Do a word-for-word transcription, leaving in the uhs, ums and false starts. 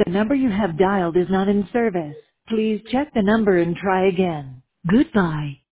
The number you have dialed is not in service. Please check the number and try again. Goodbye.